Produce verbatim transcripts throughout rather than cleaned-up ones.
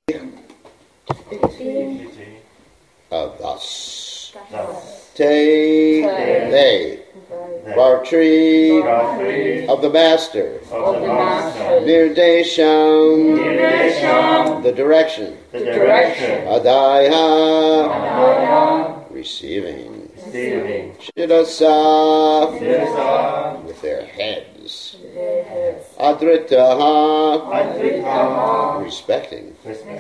Uh, thus. Te, they, Bhartri, of the Master, Nirdesham, the direction, Adaya, receiving, Shirasa, with their heads, Adritaha, respecting,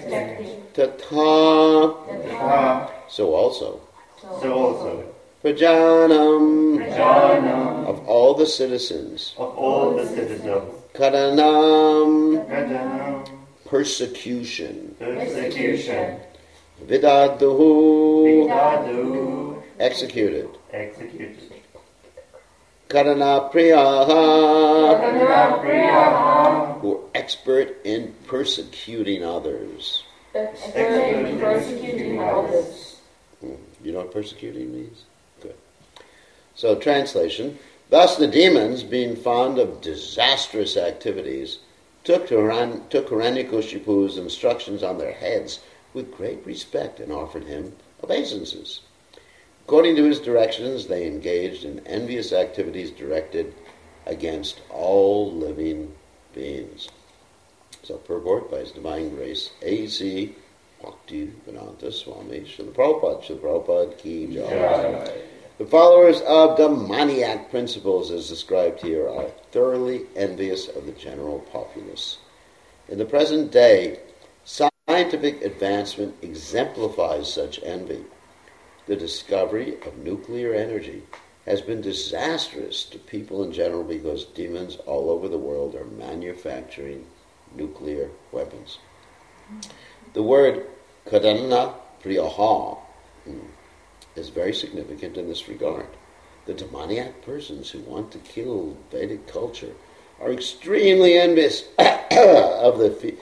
Tatha, so also, So also, Prajanam, Prajanam, of all the citizens, of all the citizens, Karanam, Prajanam, persecution, persecution, Vidaduhu, Vidadu, executed, executed, Karana Priyaha, Priyaha, who are expert in persecuting others. expert in persecuting others. You know what persecuting means? Good. So, translation. Thus the demons, being fond of disastrous activities, took, Hiran- took Hiranyakashipu's instructions on their heads with great respect and offered him obeisances. According to his directions, they engaged in envious activities directed against all living beings. So, purport by His Divine Grace, A C Bhakti Vedanta Swami Srila Prabhupada, Srila Prabhupada Ki Jai. The followers of demoniac principles, as described here, are thoroughly envious of the general populace. In the present day, scientific advancement exemplifies such envy. The discovery of nuclear energy has been disastrous to people in general because demons all over the world are manufacturing nuclear weapons. The word Kadana Priyaha is very significant in this regard. The demoniac persons who want to kill Vedic culture are extremely envious of the fe-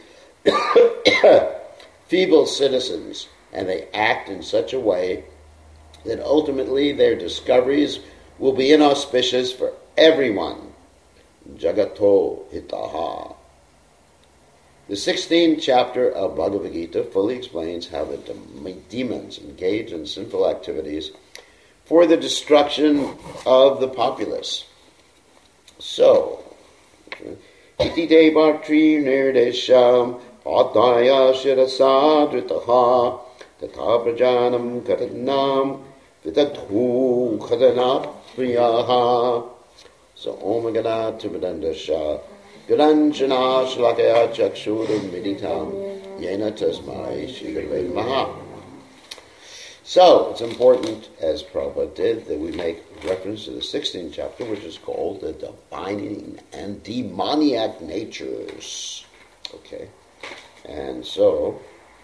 feeble citizens, and they act in such a way that ultimately their discoveries will be inauspicious for everyone. Jagato Hitaha. The sixteenth chapter of Bhagavad Gita fully explains how the de- demons engage in sinful activities for the destruction of the populace. So, Iti te bhartri nirdesham adaya shirasa dritaha tata prajanam katanam vitathu khadana priyaha. So, Om Gana Tibadandasha Galanjana Shlakaya Chakshuram Miditam Yena Tasmai Shigurve Maha. So, it's important, as Prabhupada did, that we make reference to the sixteenth chapter, which is called The Divining and Demoniac Natures. Okay? And so,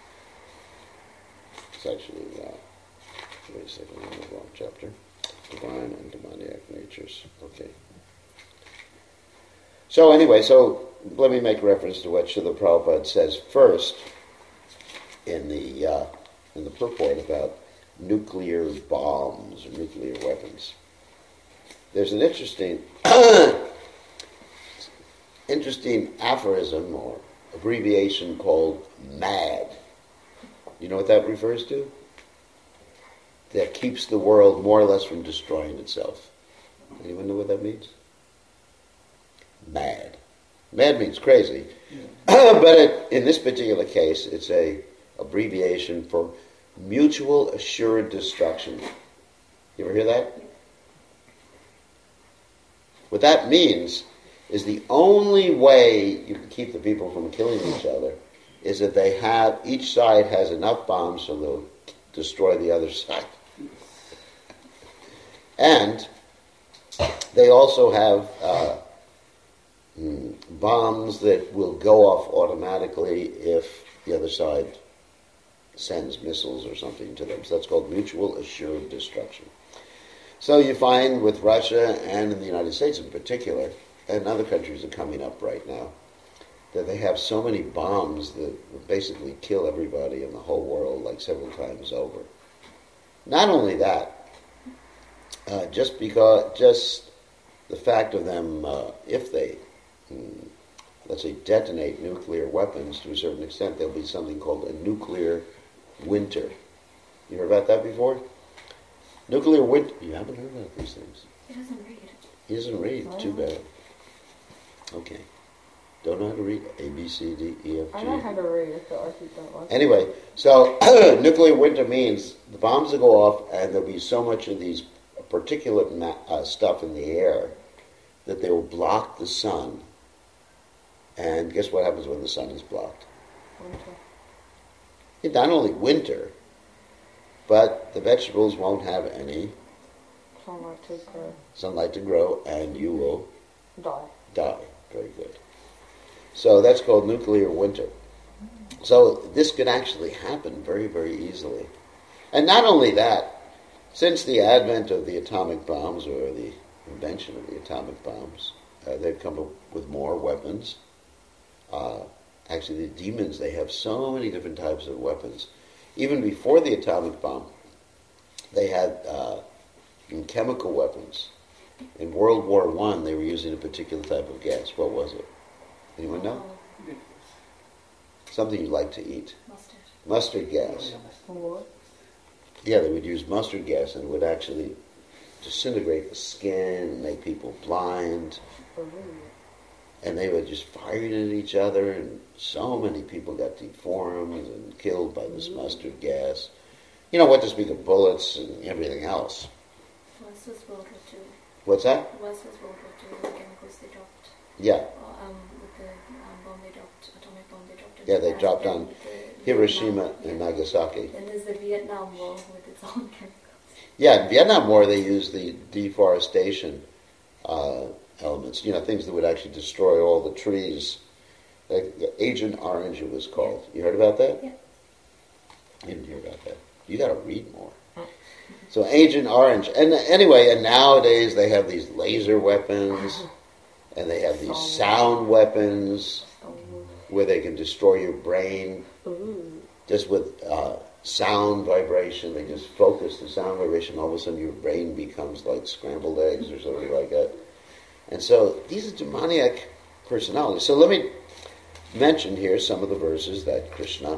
it's actually, uh, wait a second, I'm in the wrong chapter. Divine and Demoniac Natures. Okay. So anyway, so let me make reference to what Srila Prabhupada says first in the uh, in the purport about nuclear bombs or nuclear weapons. There's an interesting interesting aphorism or abbreviation called MAD. You know what that refers to? That keeps the world more or less from destroying itself. Anyone know what that means? Mad. Mad means crazy. Yeah. But it, in this particular case, it's a abbreviation for mutual assured destruction. You ever hear that? What that means is the only way you can keep the people from killing each other is that they have, each side has enough bombs so they'll destroy the other side. And they also have uh, mm, bombs that will go off automatically if the other side sends missiles or something to them. So that's called mutual assured destruction. So you find with Russia and in the United States in particular, and other countries are coming up right now, that they have so many bombs that will basically kill everybody in the whole world like several times over. Not only that, uh, just because, just the fact of them, uh, if they mm, let's say, detonate nuclear weapons to a certain extent, there'll be something called a nuclear winter. You heard about that before? Nuclear winter. You haven't heard about these things. He doesn't read. He doesn't read. Oh. Too bad. Okay. Don't know how to read A, B, C, D, E, F, G. I know how to read it, so I keep that one. Anyway, so nuclear winter means the bombs will go off and there'll be so much of these particulate ma- uh, stuff in the air that they will block the sun. And guess what happens when the sun is blocked? Winter. It's not only winter, but the vegetables won't have any Sunlight to grow. sunlight to grow, and you will Die. die. Very good. So that's called nuclear winter. So this could actually happen very, very easily. And not only that, since the advent of the atomic bombs, or the invention of the atomic bombs, uh, they've come up with more weapons. Uh, actually, the demons, they have so many different types of weapons. Even before the atomic bomb, they had uh, chemical weapons. In World War One, they were using a particular type of gas. What was it? Anyone know? Something you like to eat. Mustard. Mustard gas. What? Yeah, they would use mustard gas, and it would actually disintegrate the skin, make people blind, Oh. and they would just fire it at each other, and so many people got deformed and killed by this mustard gas. You know, what to speak of bullets and everything else. West was World War Two. What's that? West was World War Two. The chemicals they dropped. Yeah, Uh, um, with the um, bomb they dropped, atomic bomb they dropped. in yeah, they Japan, dropped then on the Hiroshima Vietnam- and yeah. Nagasaki. Then there's the Vietnam War with its own chemicals. Yeah, in Vietnam War, they used the deforestation uh, elements, you know, things that would actually destroy all the trees. Like Agent Orange, it was called. You heard about that? Yeah. You didn't hear about that. You got to read more. So Agent Orange. And anyway, and nowadays they have these laser weapons, and they have these sound weapons where they can destroy your brain Ooh. just with uh, sound vibration. They just focus the sound vibration. All of a sudden your brain becomes like scrambled eggs or something like that. And so these are demoniac personalities. So let me mention here some of the verses that Krishna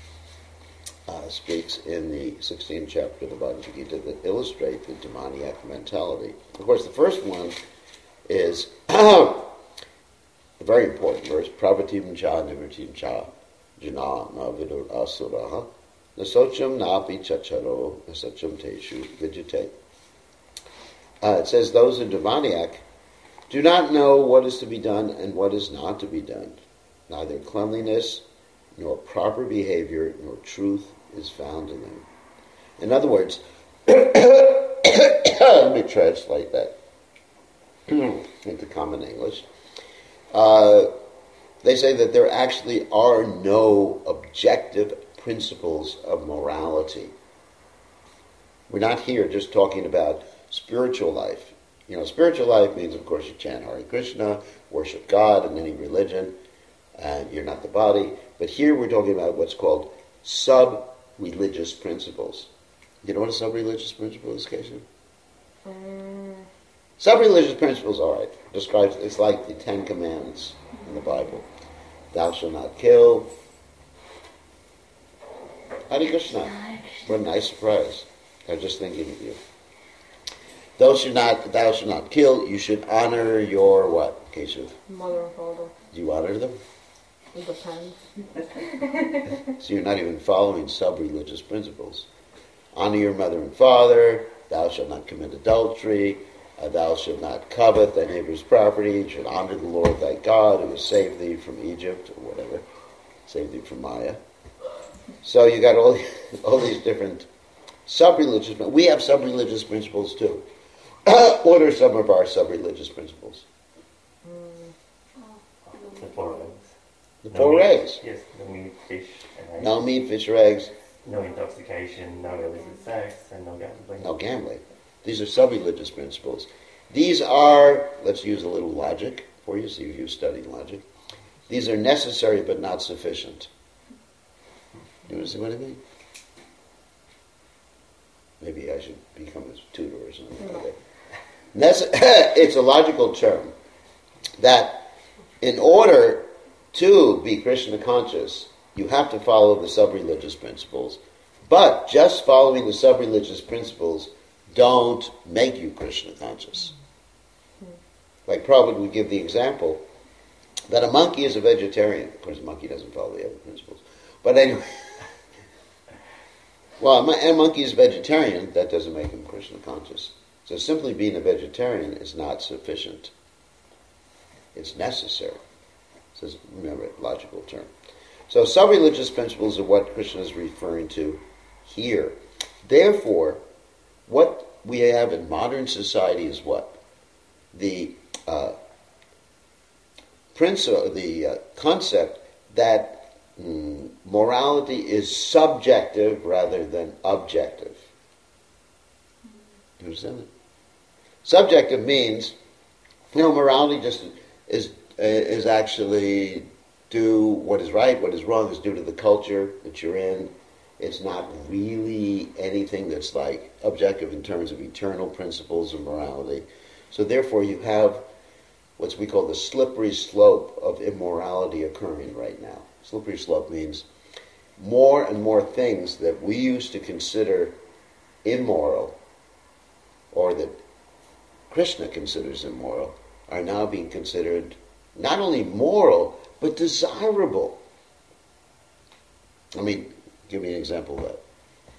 uh, speaks in the sixteenth chapter of the Bhagavad Gita that illustrate the demoniac mentality. Of course, the first one is a very important verse, Prabhatim cha nivritim cha jana na vidur asuraha nasocham napi chacharo nasocham teshu vijate. Uh, it says, those who are demoniac do not know what is to be done and what is not to be done. Neither cleanliness, nor proper behavior, nor truth is found in them. In other words, let me translate that into common English. Uh, they say that there actually are no objective principles of morality. We're not here just talking about spiritual life. You know, spiritual life means, of course, you chant Hare Krishna, worship God in any religion, and you're not the body. But here we're talking about what's called sub-religious principles. You know what a sub-religious principle is, Keshav? Mm. Sub-religious principles, all right, describes, it's like the Ten Commandments in the Bible. Thou shalt not kill. Hare Krishna. What a nice surprise. I was just thinking of you. Thou should not, thou should not kill. You should honor your what, Keshav? Mother and father. Do you honor them? It depends. So you're not even following sub-religious principles. Honor your mother and father. Thou shalt not commit adultery. Uh, thou shalt not covet thy neighbor's property. You should honor the Lord thy God, who has saved thee from Egypt, or whatever. Saved thee from Maya. So you got all, all these different sub-religious, we have sub-religious principles too. What are some of our sub-religious principles? Mm. The four eggs. The No four meat- A's. Yes, no meat, fish, and eggs. No meat, fish, or eggs. No intoxication, no illicit sex, and no gambling. No gambling. These are sub-religious principles. These are, let's use a little logic for you, see if you've studied logic. These are necessary but not sufficient. You understand what I mean? Maybe I should become a tutor or something like that. Nece- it's a logical term that in order to be Krishna conscious, you have to follow the sub-religious principles. But just following the sub-religious principles don't make you Krishna conscious. Like Prabhupada would give the example that a monkey is a vegetarian. Of course, a monkey doesn't follow the other principles. But anyway, well, a monkey is vegetarian, that doesn't make him Krishna conscious. So simply being a vegetarian is not sufficient. It's necessary. So remember, logical term. So sub-religious principles are what Krishna is referring to here. Therefore, what we have in modern society is what? The uh, principle, the uh, concept that mm, morality is subjective rather than objective. You understand that? Subjective means, you know, morality just is is actually do what is right, what is wrong is due to the culture that you're in. It's not really anything that's like objective in terms of eternal principles of morality. So therefore you have what we call the slippery slope of immorality occurring right now. Slippery slope means more and more things that we used to consider immoral, or that Krishna considers immoral, are now being considered not only moral, but desirable. I mean, give me an example of that.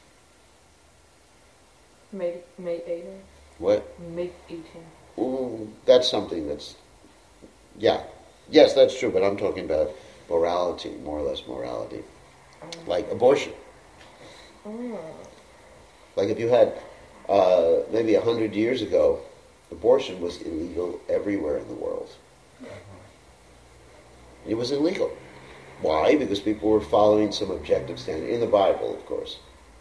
Meat, meat eating. What? Meat eating. Ooh, that's something that's, yeah. Yes, that's true, but I'm talking about morality, more or less morality. Mm. Like abortion. Mm. Like if you had, uh, maybe a hundred years ago, abortion was illegal everywhere in the world. It was illegal. Why? Because people were following some objective standard, in the Bible, of course.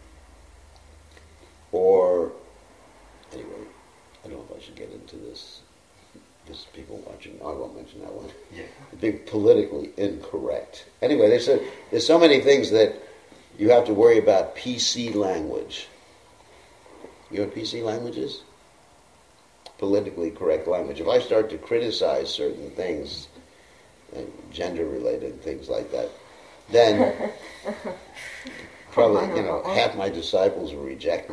Or, anyway, I don't know if I should get into this. There's people watching. I won't mention that one. Yeah. Being politically incorrect. Anyway, they said there's so many things that you have to worry about P C language. You know what P C language is? Politically correct language. If I start to criticize certain things, gender-related things like that, then probably, you know, half my disciples will reject me.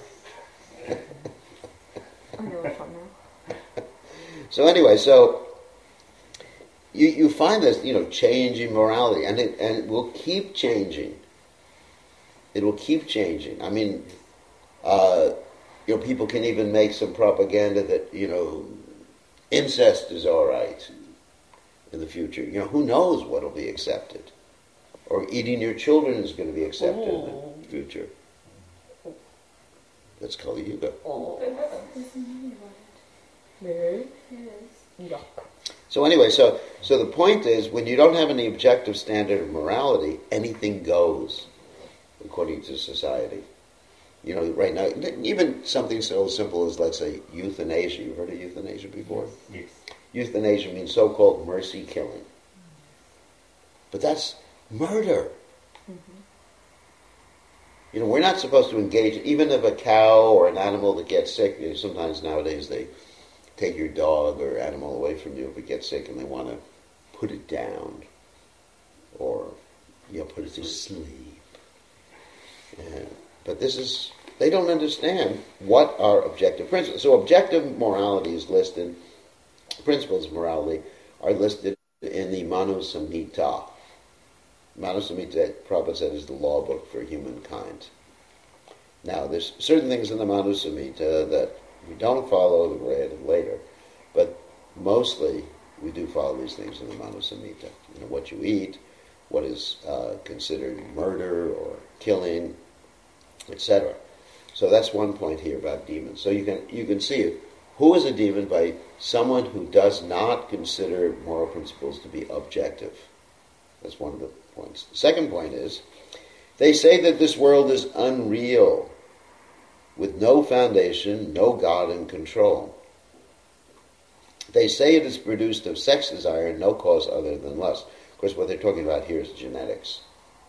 I know what's on now. So anyway, so you you find this, you know, changing morality, and it and it will keep changing. It will keep changing. I mean, uh, you know, people can even make some propaganda that, you know, incest is all right in the future. You know, who knows what will be accepted? Or eating your children is going to be accepted Oh. in the future. That's Kali Yuga. Oh. There's money about Really? it. Yes. Yuck. So anyway, so so the point is, when you don't have any objective standard of morality, anything goes according to society. You know, right now, even something so simple as, let's say, euthanasia. You've heard of euthanasia before? Yes. Euthanasia means so-called mercy killing. But that's murder. Mm-hmm. You know, we're not supposed to engage, even if a cow or an animal that gets sick, you know, sometimes nowadays they take your dog or animal away from you if it gets sick and they want to put it down or, you know, put it to sleep. And, but this is, they don't understand what are objective principles. So objective morality is listed, principles of morality are listed in the Manu Samhita. Manu Samhita, Prabhupada said, is the law book for humankind. Now, there's certain things in the Manu Samhita that we don't follow, that we're added later, but mostly we do follow these things in the Manu Samhita. You know, what you eat, what is uh, considered murder or killing, et cetera. So that's one point here about demons. So you can you can see it. Who is a demon? By someone who does not consider moral principles to be objective. That's one of the points. The second point is, they say that this world is unreal, with no foundation, no God in control. They say it is produced of sex desire and no cause other than lust. Of course, what they're talking about here is genetics.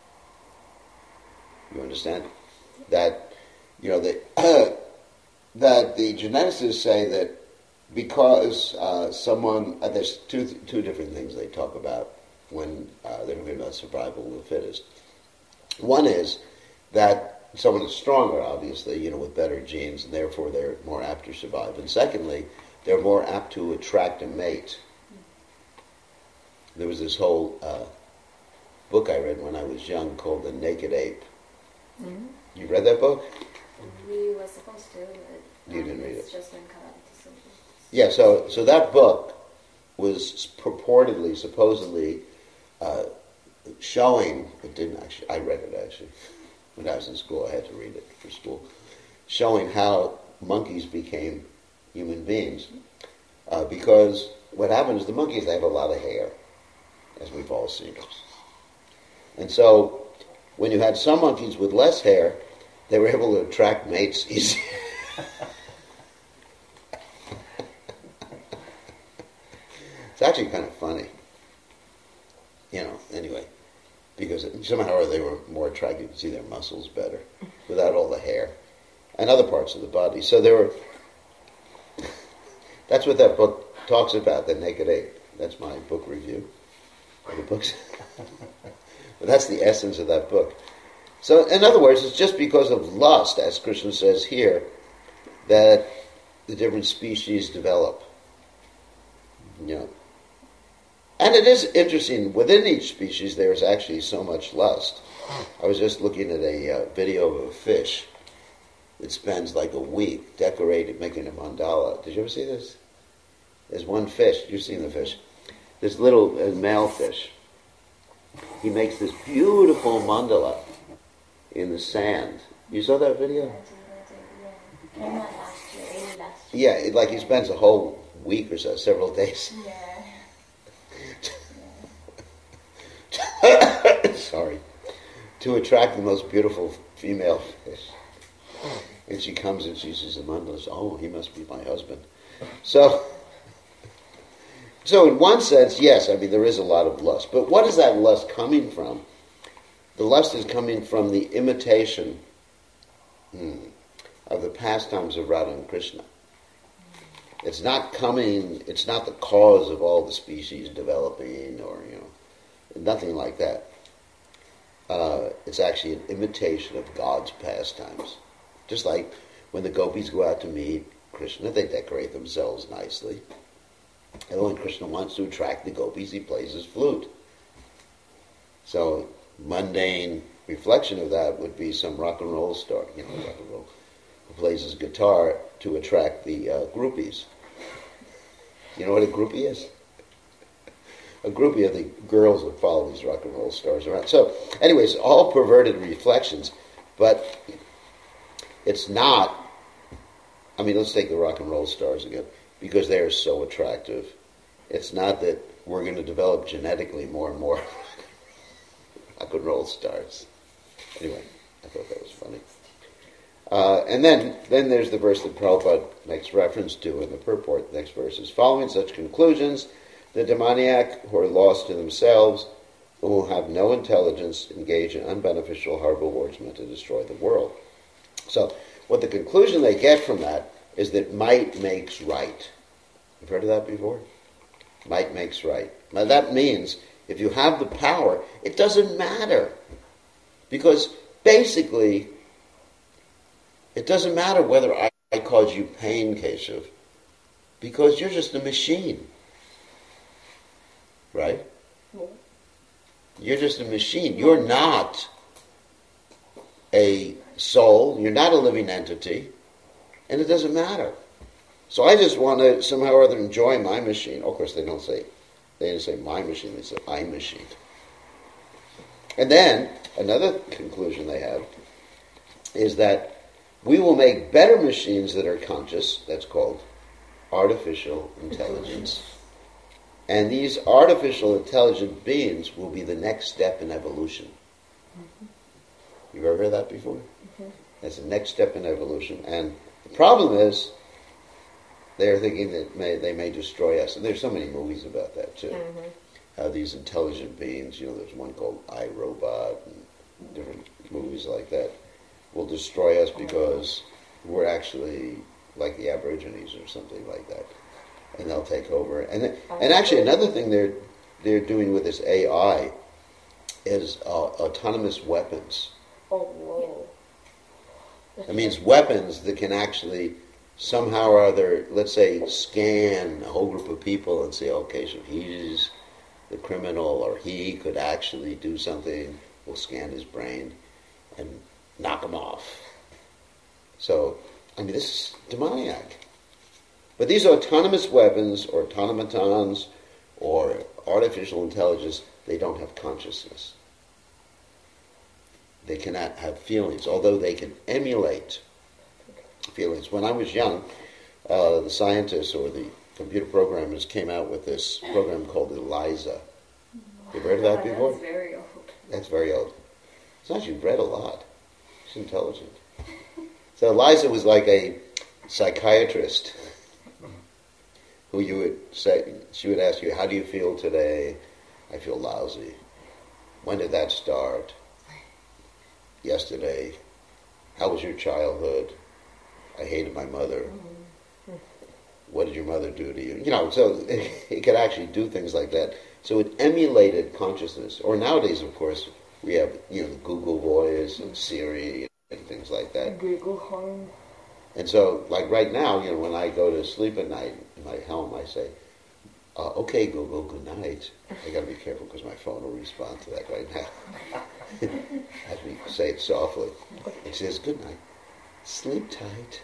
You understand? That, you know, the, uh, that the geneticists say that because uh, someone, uh, there's two two different things they talk about. when uh, they're talking about survival of the fittest. One is that someone is stronger, obviously, you know, with better genes, and therefore they're more apt to survive. And secondly, they're more apt to attract a mate. There was this whole uh, book I read when I was young called The Naked Ape. Mm-hmm. You read that book? We were supposed to, but You didn't read it's it. just went calamity. So Yeah, so so that book was purportedly, supposedly, uh, showing, it didn't actually, I read it actually, when I was in school, I had to read it for school, showing how monkeys became human beings. Uh, because what happens is the monkeys, they have a lot of hair, as we've all seen. And so, when you had some monkeys with less hair, they were able to attract mates easier. It's actually kind of funny, you know, anyway, because somehow they were more attractive. You could see their muscles better without all the hair and other parts of the body. So there were, that's what that book talks about, The Naked Ape. That's my book review of the books. But that's the essence of that book. So in other words, it's just because of lust, as Krishna says here, that the different species develop. You know. And it is interesting, within each species there is actually so much lust. I was just looking at a uh, video of a fish that spends like a week decorating, making a mandala. Did you ever see this? There's one fish, you've seen the fish, this little uh, male fish. He makes this beautiful mandala in the sand. You saw that video? I do, I do, yeah. No, not last year, really last year. Yeah, it, like he spends a whole week or so, several days. Yeah. Sorry. To attract the most beautiful female fish. And she comes and she sees the mandala and says, oh, he must be my husband. So, so in one sense, yes, I mean, there is a lot of lust. But what is that lust coming from? The lust is coming from the imitation hmm, of the pastimes of Radha and Krishna. It's not coming, it's not the cause of all the species developing or, you know, nothing like that. Uh, it's actually an imitation of God's pastimes. Just like when the gopis go out to meet Krishna, they decorate themselves nicely. And when Krishna wants to attract the gopis, he plays his flute. So, mundane reflection of that would be some rock and roll star, you know, rock and roll, who plays his guitar to attract the uh, groupies. You know what a groupie is? A groupie of the girls that follow these rock and roll stars around. So, anyways, all perverted reflections, but it's not, I mean, let's take the rock and roll stars again, because they are so attractive. It's not that we're going to develop genetically more and more rock and roll stars. Anyway, I thought that was funny. Uh, and then, then there's the verse that Prabhupada makes reference to in the purport. The next verse is, following such conclusions, the demoniac who are lost to themselves, who have no intelligence, engage in unbeneficial, horrible words meant to destroy the world. So, what the conclusion they get from that is that might makes right. You've heard of that before? Might makes right. Now that means if you have the power, it doesn't matter. Because basically, it doesn't matter whether I, I cause you pain, Keshav, because you're just a machine. Right? No. You're just a machine. You're not a soul. You're not a living entity. And it doesn't matter. So I just want to somehow or other enjoy my machine. Of course, they don't say, they didn't say my machine, they say I machine. And then, another conclusion they have is that we will make better machines that are conscious. That's called artificial intelligence. And these artificial intelligent beings will be the next step in evolution. Mm-hmm. You've ever heard that before? Mm-hmm. That's the next step in evolution. And the problem is, they're thinking that may, they may destroy us. And there's so many movies about that too. Mm-hmm. How these intelligent beings, you know, there's one called iRobot and different movies like that, will destroy us because we're actually like the Aborigines or something like that. And they'll take over. And and actually another thing they're they're doing with this A I is uh, autonomous weapons. Oh, whoa. That means weapons that can actually somehow or other, let's say, scan a whole group of people and say, okay, so he's the criminal, or he could actually do something. We'll scan his brain and knock him off. So, I mean, this is demoniac. But these autonomous weapons, or automatons, or artificial intelligence, they don't have consciousness. They cannot have feelings, although they can emulate feelings. When I was young, uh, the scientists or the computer programmers came out with this program called ELIZA. You've heard of that Yeah, before? That's very old. That's very old. It's not you've read a lot. She's intelligent. So Eliza was like a psychiatrist who you would say, she would ask you, how do you feel today? I feel lousy. When did that start? Yesterday. How was your childhood? I hated my mother. What did your mother do to you? You know, so it could actually do things like that. So it emulated consciousness. Or nowadays, of course, we have, you know, Google Voice and Siri and things like that. Google Home. And so, like right now, you know, when I go to sleep at night in my helm, I say, uh, okay, Google, good night. I got to be careful because my phone will respond to that right now. Have me say it softly. It says, good night. Sleep tight.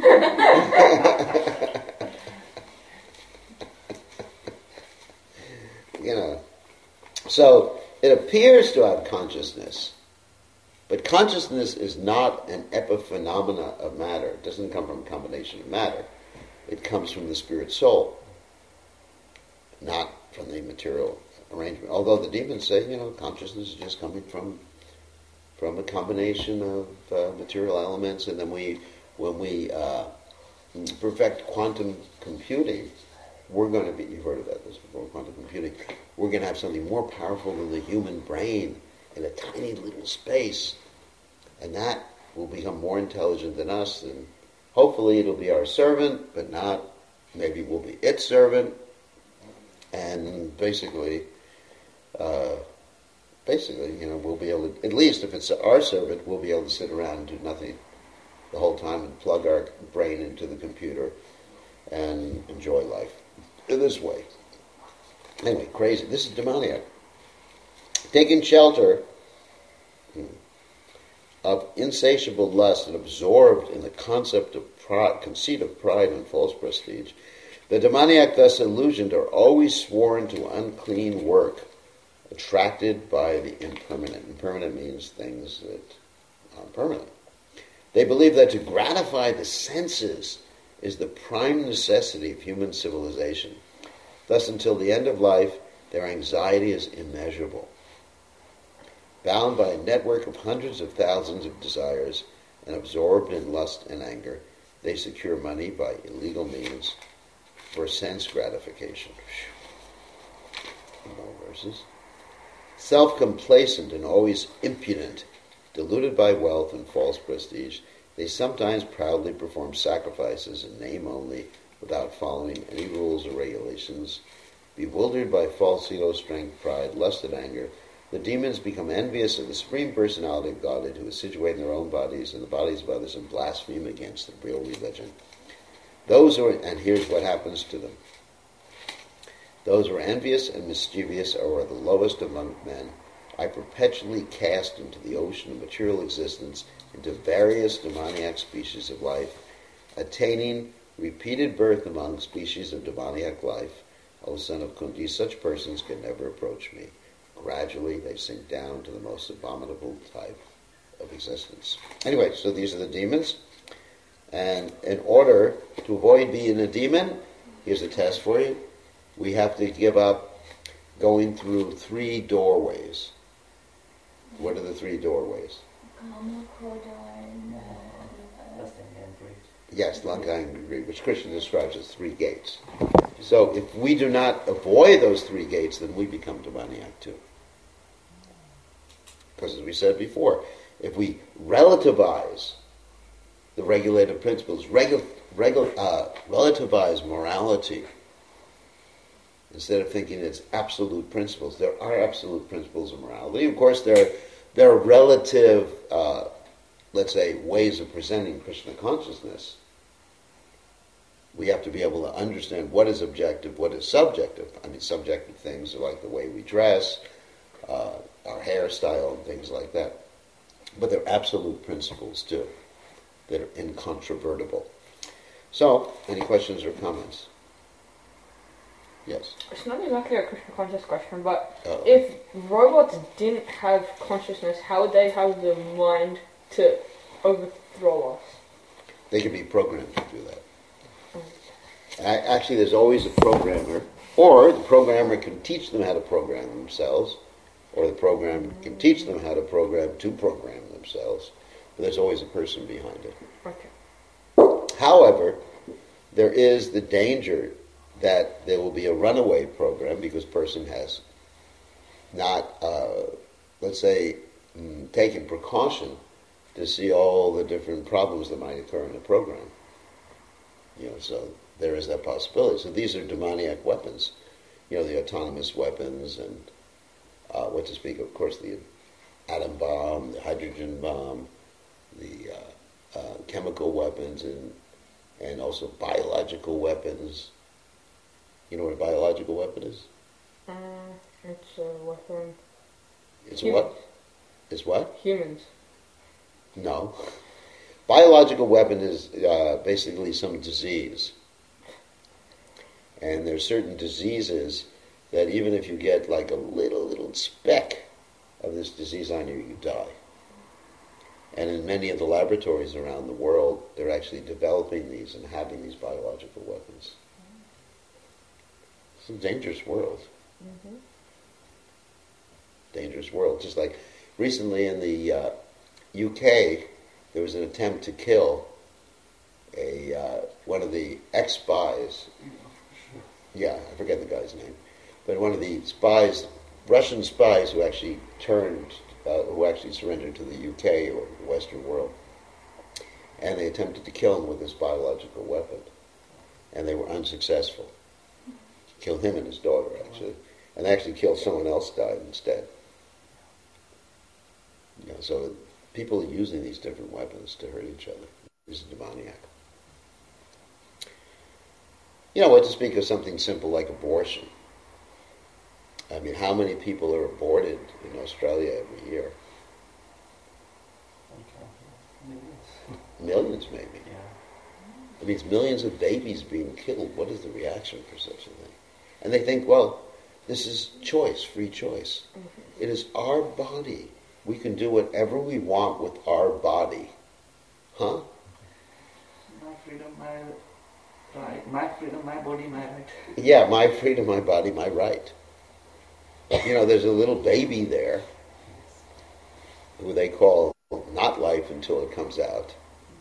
You know, so it appears to have consciousness, but consciousness is not an epiphenomena of matter. It doesn't come from a combination of matter. It comes from the spirit soul, not from the material arrangement. Although the demons say, you know, consciousness is just coming from from a combination of uh, material elements, and then we, when we uh, perfect quantum computing, we're going to be, you've heard about this before, quantum computing, we're going to have something more powerful than the human brain in a tiny little space, and that will become more intelligent than us, and hopefully it'll be our servant, but not, maybe we'll be its servant, and basically, uh, basically, you know, we'll be able to, at least if it's our servant, we'll be able to sit around and do nothing the whole time and plug our brain into the computer and enjoy life in this way. Anyway, crazy. This is demoniac. Taking shelter of insatiable lust and absorbed in the concept of pride, conceit of pride and false prestige, the demoniac thus illusioned are always sworn to unclean work, attracted by the impermanent. Impermanent means things that aren't permanent. They believe that to gratify the senses is the prime necessity of human civilization. Thus, until the end of life, their anxiety is immeasurable. Bound by a network of hundreds of thousands of desires and absorbed in lust and anger, they secure money by illegal means for sense gratification. More verses. Self-complacent and always impudent, deluded by wealth and false prestige, they sometimes proudly perform sacrifices in name only, without following any rules or regulations. Bewildered by false ego, strength, pride, lust, and anger, the demons become envious of the Supreme Personality of Godhead, who is situated in their own bodies and the bodies of others, and blaspheme against the real religion. Those who are, and here's what happens to them. Those who are envious and mischievous are the lowest among men. I perpetually cast into the ocean of material existence, into various demoniac species of life, attaining repeated birth among species of demoniac life. O son of Kunti, such persons can never approach me. Gradually they sink down to the most abominable type of existence. Anyway, so these are the demons. And in order to avoid being a demon, here's a test for you. We have to give up going through three doorways. What are the three doorways? Kama, Krodha, and uh, Lust and greed. Yes, Lanka and greed, which Krishna describes as three gates. So if we do not avoid those three gates, then we become demoniac too. Because as we said before, if we relativize the regulative principles, regu- regu- uh, relativize morality, instead of thinking it's absolute principles. There are absolute principles of morality. Of course, there, there are relative, uh, let's say, ways of presenting Krishna consciousness. We have to be able to understand what is objective, what is subjective. I mean, subjective things are like the way we dress, uh, our hairstyle, and things like that. But there are absolute principles, too, that are incontrovertible. So, any questions or comments? Yes? It's not exactly a Krishna conscious question, but Uh-oh. if robots didn't have consciousness, how would they have the mind to overthrow us? They can be programmed to do that. A- Actually, there's always a programmer, or the programmer can teach them how to program themselves, or the programmer can teach them how to program to program themselves, but there's always a person behind it. Okay. However, there is the danger that there will be a runaway program because person has not, uh, let's say, mm, taken precaution to see all the different problems that might occur in a program. You know, so there is that possibility. So these are demoniac weapons. You know, the autonomous weapons and uh, what to speak of, of course, the atom bomb, the hydrogen bomb, the uh, uh, chemical weapons, and and also biological weapons. You know what a biological weapon is? Um, it's a weapon. It's Humans. what? It's what? Humans. No. Biological weapon is uh, basically some disease. And there's certain diseases that even if you get like a little, little speck of this disease on you, you die. And in many of the laboratories around the world, they're actually developing these and having these biological weapons. It's a dangerous world. Mm-hmm. Dangerous world. Just like recently in the uh, U K, there was an attempt to kill a uh, one of the ex-spies. Yeah, I forget the guy's name. But one of the spies, Russian spies who actually turned, uh, who actually surrendered to the U K or the Western world. And they attempted to kill him with this biological weapon. And they were unsuccessful. Killed him and his daughter, actually. And they actually killed someone else, died instead. You know, so people are using these different weapons to hurt each other. This is demoniac. You know, what to speak of something simple like abortion. I mean, how many people are aborted in Australia every year? Millions, maybe. Yeah. It means millions of babies being killed. What is the reaction for such a thing? And they think, well, this is choice, free choice. Mm-hmm. It is our body. We can do whatever we want with our body. Huh? My freedom, my right. My freedom, my body, my right. Yeah, my freedom, my body, my right. You know, there's a little baby there who they call not life until it comes out.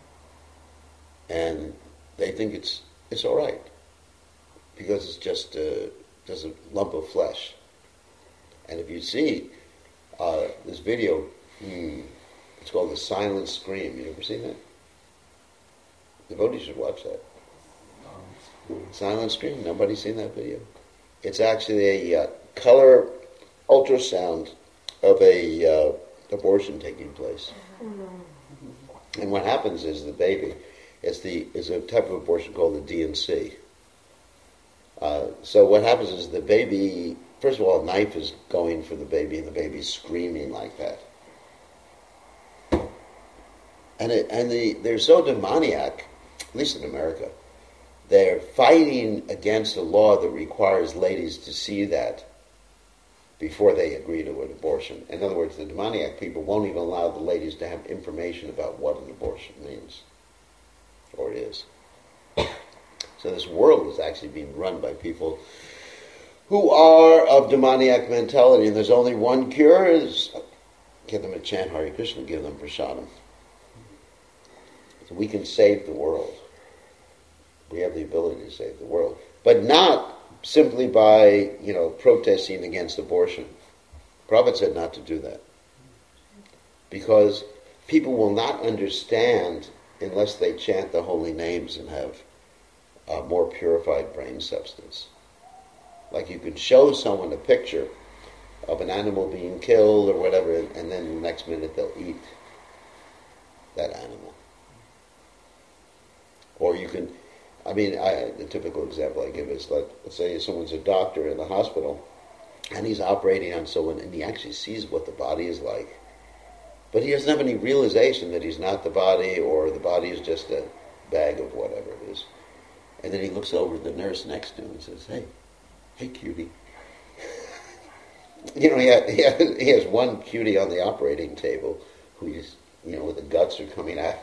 And they think it's it's all right because it's just a, just a lump of flesh. And if you see uh, this video, hmm, it's called The Silent Scream. You ever seen that? Devotees should watch that. Silent Scream. Nobody's seen that video? It's actually a uh, color ultrasound of a uh, abortion taking place. Mm-hmm. And what happens is the baby, it's the is a type of abortion called the D and C. Uh, so what happens is the baby, first of all, a knife is going for the baby, and the baby's screaming like that. And it, and the they're so demoniac, at least in America. They're fighting against a law that requires ladies to see that before they agree to an abortion. In other words, the demoniac people won't even allow the ladies to have information about what an abortion means or is. So this world is actually being run by people who are of demoniac mentality, and there's only one cure, is get them to chant Hare Krishna, give them prasadam. So we can save the world. We have the ability to save the world. But not simply by, you know, protesting against abortion. Prophet said not to do that. Because people will not understand unless they chant the holy names and have a more purified brain substance. Like you could show someone a picture of an animal being killed or whatever, and then the next minute they'll eat that animal. Or you can, I mean, I, the typical example I give is like, let's say someone's a doctor in the hospital, and he's operating on someone, and he actually sees what the body is like. But he doesn't have any realization that he's not the body, or the body is just a bag of whatever it is. And then he looks over at the nurse next to him and says, hey, hey cutie. You know, he, ha- he, has, he has one cutie on the operating table who is, you know, the guts are coming out.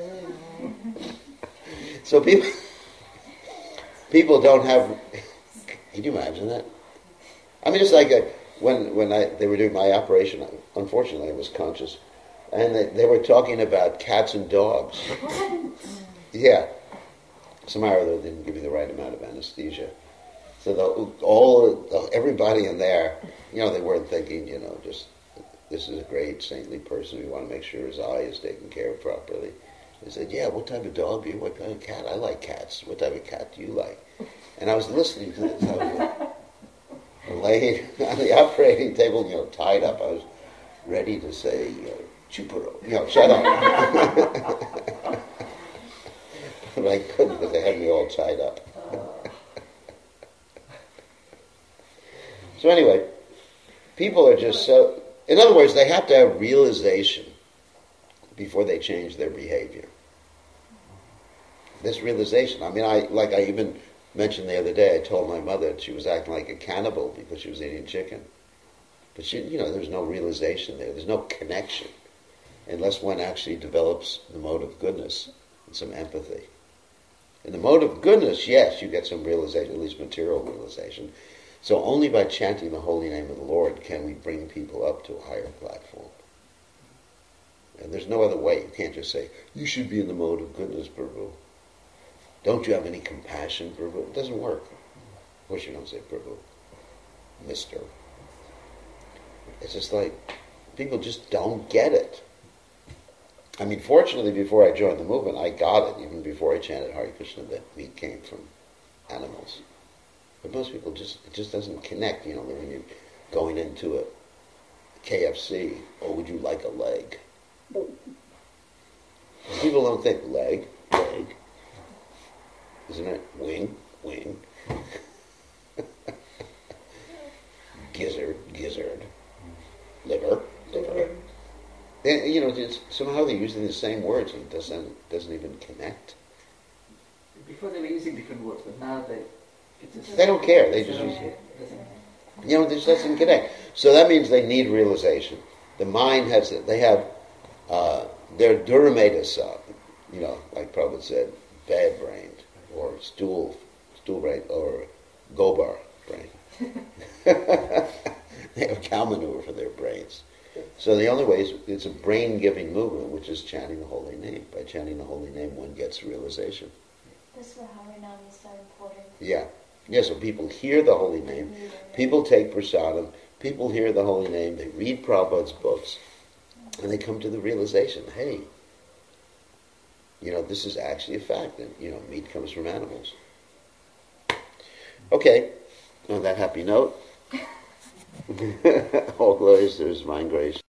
So people people don't have, can you imagine that? I mean, it's like a, when when I they were doing my operation, unfortunately I was conscious, and they, they were talking about cats and dogs. Yeah. Somehow they didn't give me the right amount of anesthesia. So the, all, the, everybody in there, you know, they weren't thinking, you know, just, this is a great saintly person, we want to make sure his eye is taken care of properly. They said, yeah, what type of dog do you, what kind of cat? I like cats. What type of cat do you like? And I was listening to this. I was uh, laying on the operating table, you know, tied up. I was ready to say, uh, Chuparo, you know, shut up. But I couldn't because they had me all tied up. So anyway, people are just so, in other words, they have to have realization before they change their behavior. This realization, I mean, I like I even mentioned the other day, I told my mother that she was acting like a cannibal because she was eating chicken. But she, you know, there's no realization there. There's no connection unless one actually develops the mode of goodness and some empathy. In the mode of goodness, yes, you get some realization, at least material realization. So only by chanting the holy name of the Lord can we bring people up to a higher platform. And there's no other way. You can't just say, you should be in the mode of goodness, Prabhu. Don't you have any compassion, Prabhu? It doesn't work. Of course you don't say Prabhu. Mister. It's just like, people just don't get it. I mean, fortunately, before I joined the movement, I got it. Even before I chanted Hare Krishna, that meat came from animals. But most people just, it just doesn't connect. You know, when you're going into a K F C, or would you like a leg? People don't think leg, leg. Isn't it? Wing, wing. Gizzard, gizzard. Liver, liver. And, you know, it's, somehow they're using the same words and it doesn't, doesn't even connect. Before they were using different words, but now they... It just, they don't care. They just use it. You know, this doesn't connect. So that means they need realization. The mind has, they have, uh, they're Duramatus, uh, you know, like Prabhupada said, bad-brained, or stool, stool-brained, or Gobar brain. They have cow manure for their brains. So the only way is, it's a brain-giving movement, which is chanting the holy name. By chanting the holy name, one gets realization. That's why Harinam is so important. Yeah. Yeah, so people hear the holy name, people take prasadam, people hear the holy name, they read Prabhupada's books, and they come to the realization, hey, you know, this is actually a fact, and, you know, meat comes from animals. Okay, on that happy note, all glories to His divine grace.